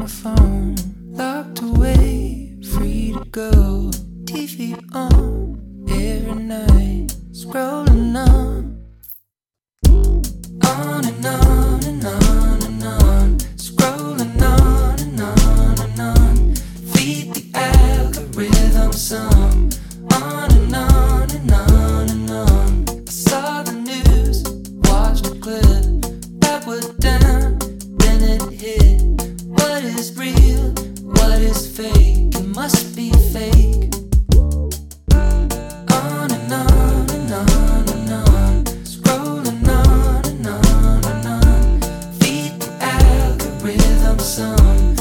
my phone, locked away, free to go. TV on every night, scrolling on and on and on and on, scrolling on and on and on. Feed the algorithm some, on and on and on and on. I saw the news, watched a clip that was down, then it hit. What is real? What is fake? It must be fake. On and on and on and on, scrolling on and on and on. Feed the algorithm some.